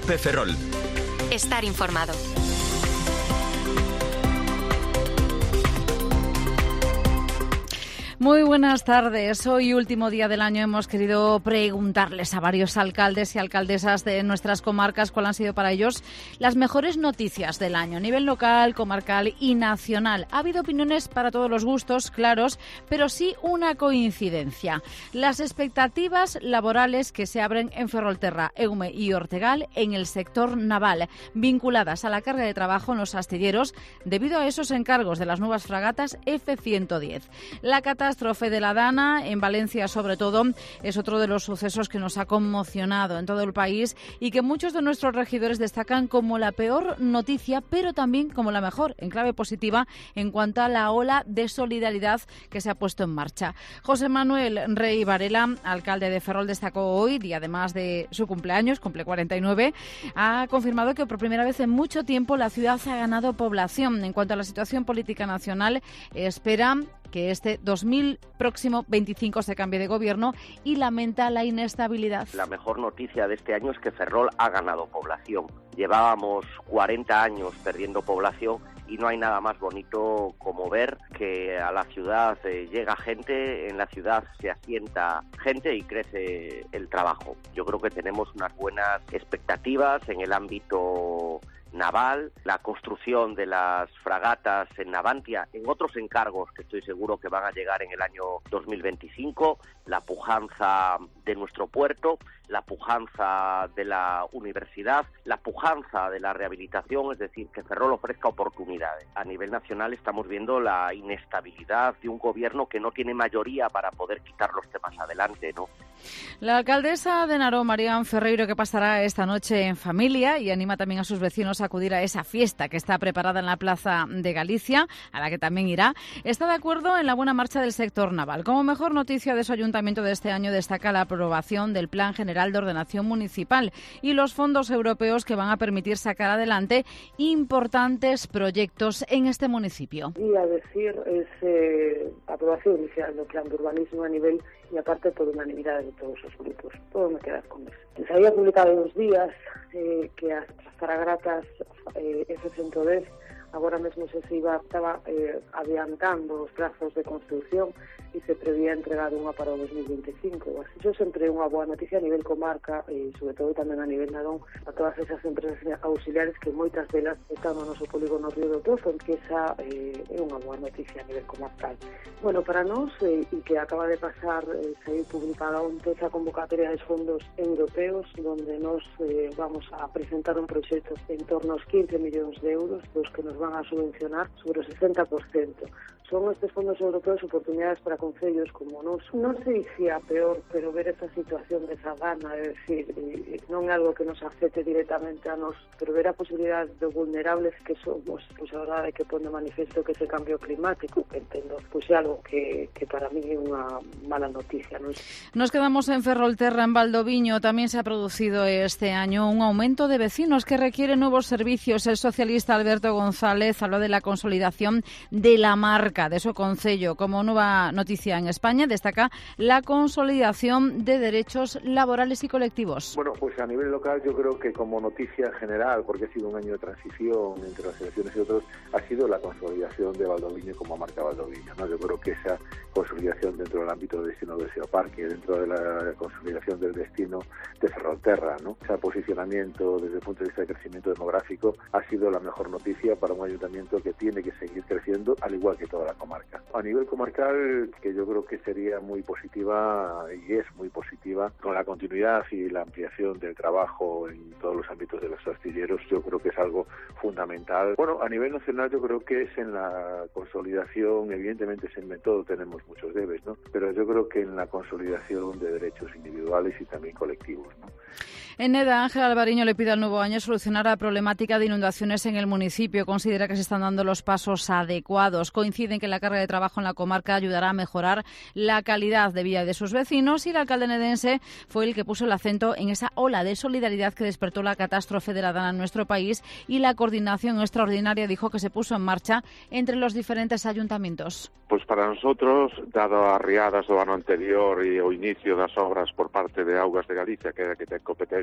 Cope Ferrol. Estar informado. Muy buenas tardes. Hoy, último día del año, hemos querido preguntarles a varios alcaldes y alcaldesas de nuestras comarcas cuáles han sido para ellos las mejores noticias del año, a nivel local, comarcal y nacional. Ha habido opiniones para todos los gustos, claros, pero sí una coincidencia. Las expectativas laborales que se abren en Ferrolterra, Eume y Ortegal en el sector naval, vinculadas a la carga de trabajo en los astilleros debido a esos encargos de las nuevas fragatas F-110. La catástrofe de la Dana, en Valencia sobre todo, es otro de los sucesos que nos ha conmocionado en todo el país y que muchos de nuestros regidores destacan como la peor noticia, pero también como la mejor, en clave positiva, en cuanto a la ola de solidaridad que se ha puesto en marcha. José Manuel Rey Varela, alcalde de Ferrol, destacó hoy, y además de su cumpleaños, cumple 49, ha confirmado que por primera vez en mucho tiempo la ciudad ha ganado población. En cuanto a la situación política nacional, espera que este 2025 se cambie de gobierno y lamenta la inestabilidad. La mejor noticia de este año es que Ferrol ha ganado población. Llevábamos 40 años perdiendo población y no hay nada más bonito como ver que a la ciudad llega gente, en la ciudad se asienta gente y crece el trabajo. Yo creo que tenemos unas buenas expectativas en el ámbito naval, la construcción de las fragatas en Navantia, en otros encargos que estoy seguro que van a llegar en el año 2025, la pujanza de nuestro puerto, la pujanza de la universidad, la pujanza de la rehabilitación, es decir, que Ferrol ofrezca oportunidades. A nivel nacional estamos viendo la inestabilidad de un gobierno que no tiene mayoría para poder quitar los temas adelante, ¿no? La alcaldesa de Naró, Marián Ferreiro, que pasará esta noche en familia y anima también a sus vecinos a acudir a esa fiesta que está preparada en la Plaza de Galicia, a la que también irá, está de acuerdo en la buena marcha del sector naval. Como mejor noticia de su ayuntamiento de este año destaca la aprobación del Plan General de Ordenación Municipal y los fondos europeos que van a permitir sacar adelante importantes proyectos en este municipio. Y a decir aprobación inicial do plan de urbanismo a nivel e aparte por unanimidade de todos os grupos. Todo me queda con eso. Se había publicado uns días que as fragatas F-110 agora mesmo estaba adiantando os prazos de construción e se prevía entregar unha para o 2025. Iso sempre é unha boa noticia a nivel comarca e sobre todo tamén a nivel Narón a todas esas empresas auxiliares que moitas delas están no noso polígono Río do Pozo, que esa é unha boa noticia a nivel comarcal. Bueno, para nós, e que acaba de pasar, se publicada onte esa convocatoria de fondos europeos donde nos vamos a presentar un proxecto en torno aos 15 millóns de euros dos que nos van a subvencionar sobre o 60%. Son estes fondos europeos oportunidades para concellos como nos. Non sei se a peor, pero ver esta situación desa gana, é dicir, non é algo que nos afecte directamente a nos, pero ver a posibilidade de vulnerables que somos, pois a verdade é que pon de manifesto que ese cambio climático, que entendo, pois é algo que para mí é unha mala noticia, non? Nos quedamos en Ferrolterra, en Valdoviño. Tamén se ha producido este año un aumento de vecinos que requieren nuevos servicios. El socialista Alberto González habló de la consolidación de la marca de su concello. Como nueva noticia en España, destaca la consolidación de derechos laborales y colectivos. Bueno, pues a nivel local yo creo que como noticia general, porque ha sido un año de transición entre las elecciones y otros, ha sido la consolidación de Valdoviño como marca Valdoviño, ¿no? Yo creo que esa consolidación dentro del ámbito del destino del Seoparque, dentro de la consolidación del destino de Ferrolterra, ¿no? Ese posicionamiento desde el punto de vista de crecimiento demográfico ha sido la mejor noticia para un ayuntamiento que tiene que seguir creciendo, al igual que toda la comarca. A nivel comarcal, que yo creo que sería muy positiva y es muy positiva, con la continuidad y la ampliación del trabajo en todos los ámbitos de los astilleros, yo creo que es algo fundamental. Bueno, a nivel nacional yo creo que es en la consolidación, evidentemente en todo tenemos muchos debes, ¿no? Pero yo creo que en la consolidación de derechos individuales y también colectivos, ¿no? En Eda, Ángel Alvariño le pide al nuevo año solucionar la problemática de inundaciones en el municipio. Considera que se están dando los pasos adecuados. Coinciden que la carga de trabajo en la comarca ayudará a mejorar la calidad de vida de sus vecinos y el alcalde nedense fue el que puso el acento en esa ola de solidaridad que despertó la catástrofe de la Dana en nuestro país y la coordinación extraordinaria, dijo, que se puso en marcha entre los diferentes ayuntamientos. Pois para nosotros, dado as riadas do ano anterior e o inicio das obras por parte de Augas de Galicia, que é a que ten competencia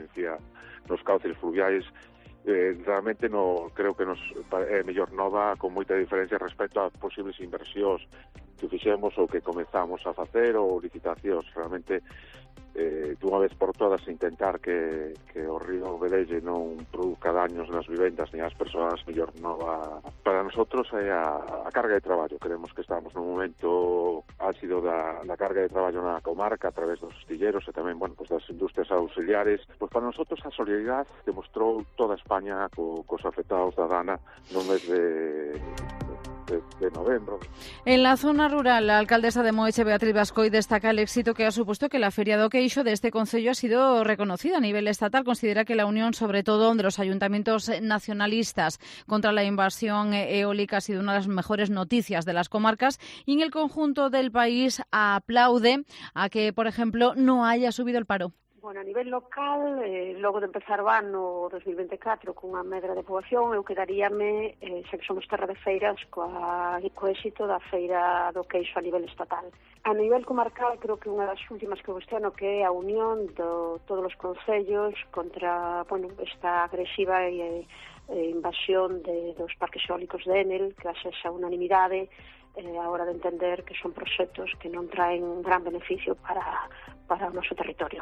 incidencia nos cauces fluviais. Realmente creo que nos é mellor nova con moita diferencia respecto a posibles inversións que fixemos ou que comezamos a facer ou licitacións. Realmente dunha vez por todas intentar que o río Vedelle non produzca daños nas vivendas ni ás persoas, mellor nova. Para nosotros é a carga de traballo. Creemos que estamos nun momento ácido da carga de traballo na comarca a través dos astilleros e tamén, das industrias auxiliares. Para nosotros a solidaridade demostrou toda España cos afectados da Dana no mes de novembro. En la zona rural, la alcaldesa de Moeche, Beatriz Bascoy, destaca el éxito que ha supuesto que la Feria do Queixo de este concello ha sido reconocida a nivel estatal. Considera que la unión, sobre todo de los ayuntamientos nacionalistas contra la invasión eólica, ha sido una de las mejores noticias de las comarcas, y en el conjunto del país aplaude a que, por ejemplo, no haya subido el paro. Bueno, a nivel local, logo de empezar o ano 2024 cunha medra de poboación, eu quedaríame, xa que somos terra de feiras, co éxito da Feira do Queixo a nivel estatal. A nivel comarcal, creo que unha das últimas que este ano que é a unión de todos os concellos contra, esta agresiva invasión dos parques eólicos de Enel, que haxe esa unanimidade a hora de entender que son proxectos que non traen gran beneficio para o noso territorio.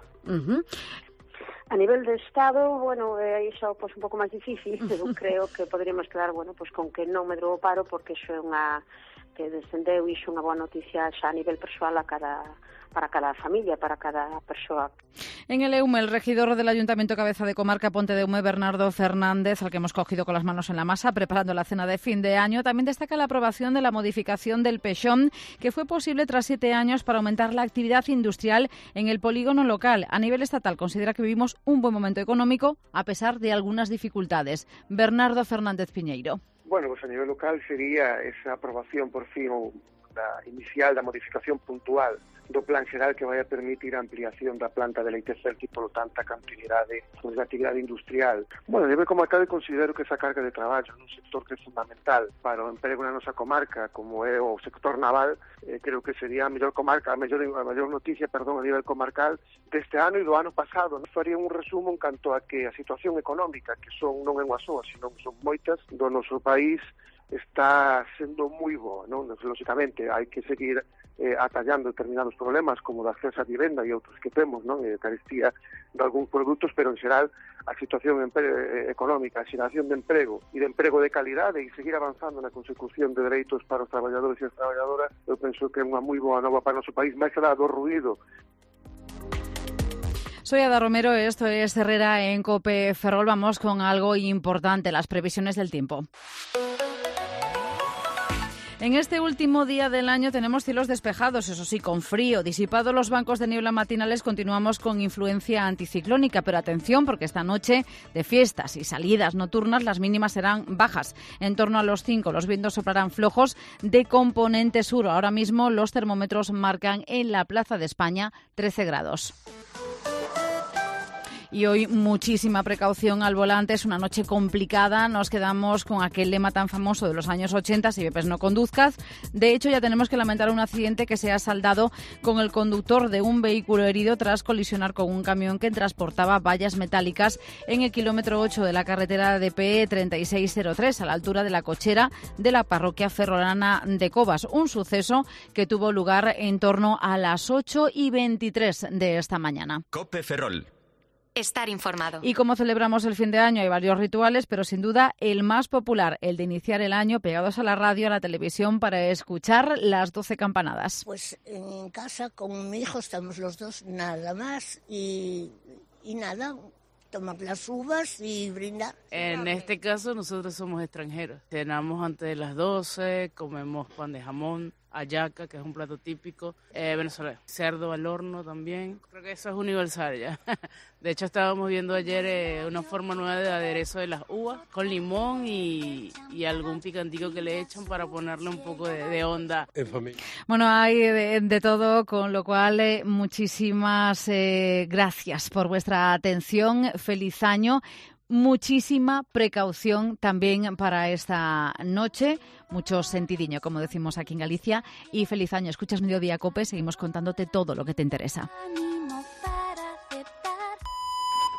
A nivel de Estado, iso un pouco máis difícil, pero creo que poderíamos quedar, con que non medrou o paro, porque iso é que descendeu, iso é unha boa noticia xa a nivel persoal para cada familia, para cada persoa. En el EUME, el regidor del Ayuntamiento Cabeza de Comarca Ponte de Eume, Bernardo Fernández, al que hemos cogido con las manos en la masa preparando la cena de fin de año, también destaca la aprobación de la modificación del Pexón, que fue posible tras 7 años para aumentar la actividad industrial en el polígono local. A nivel estatal considera que vivimos un buen momento económico a pesar de algunas dificultades. Bernardo Fernández Piñeiro. A nivel local sería esa aprobación por fin inicial da modificación puntual do plan xeral que vai a permitir a ampliación da planta de leite celta e, polo tanto, a continuidade da actividade industrial. A nivel comarcal considero que esa carga de traballo nun sector que é fundamental para o emprego na nosa comarca, como é o sector naval, creo que sería a mellor noticia, a nivel comarcal deste ano e do ano pasado. Faría un resumo en canto a que a situación económica, que non é unha soa, sino que son moitas, do noso país, está sendo moi boa, non? Lógicamente, hai que seguir atallando determinados problemas como de acceso a vivenda e outros que temos, non? E carestía de algúns produtos, pero en xeral a situación económica, a xeración de emprego e de emprego de calidade e seguir avanzando na consecución de dereitos para os traballadores e as traballadoras, eu penso que é unha moi boa nova para o noso país, máis alá do ruído. Soy Ada Romero, esto es Herrera en COPE Ferrol. Vamos con algo importante, las previsiones del tiempo. En este último día del año tenemos cielos despejados, eso sí, con frío. Disipados los bancos de niebla matinales, continuamos con influencia anticiclónica. Pero atención, porque esta noche de fiestas y salidas nocturnas las mínimas serán bajas, en torno a los 5. Los vientos soplarán flojos de componente sur. Ahora mismo los termómetros marcan en la Plaza de España 13 grados. Y hoy muchísima precaución al volante, es una noche complicada, nos quedamos con aquel lema tan famoso de los años 80, si bebes no conduzcas. De hecho, ya tenemos que lamentar un accidente que se ha saldado con el conductor de un vehículo herido tras colisionar con un camión que transportaba vallas metálicas en el kilómetro 8 de la carretera de PE 3603, a la altura de la cochera de la parroquia ferrolana de Cobas. Un suceso que tuvo lugar en torno a las 8:23 de esta mañana. COPE Ferrol. Estar informado. Y como celebramos el fin de año, hay varios rituales, pero sin duda el más popular, el de iniciar el año pegados a la radio, a la televisión, para escuchar las 12 campanadas. Pues en casa con mi hijo estamos los dos, nada más, y nada, tomar las uvas y brindar. En este caso nosotros somos extranjeros. Cenamos antes de las 12, comemos pan de jamón, hallaca, que es un plato típico venezolano. Cerdo al horno también. Creo que eso es universal ya. De hecho, estábamos viendo ayer una forma nueva de aderezo de las uvas, con limón y algún picantico que le echan para ponerle un poco de onda. Bueno, hay de todo, con lo cual muchísimas gracias por vuestra atención. Feliz año. Muchísima precaución también para esta noche, mucho sentidiño, como decimos aquí en Galicia, y feliz año. Escuchas Mediodía COPE, seguimos contándote todo lo que te interesa.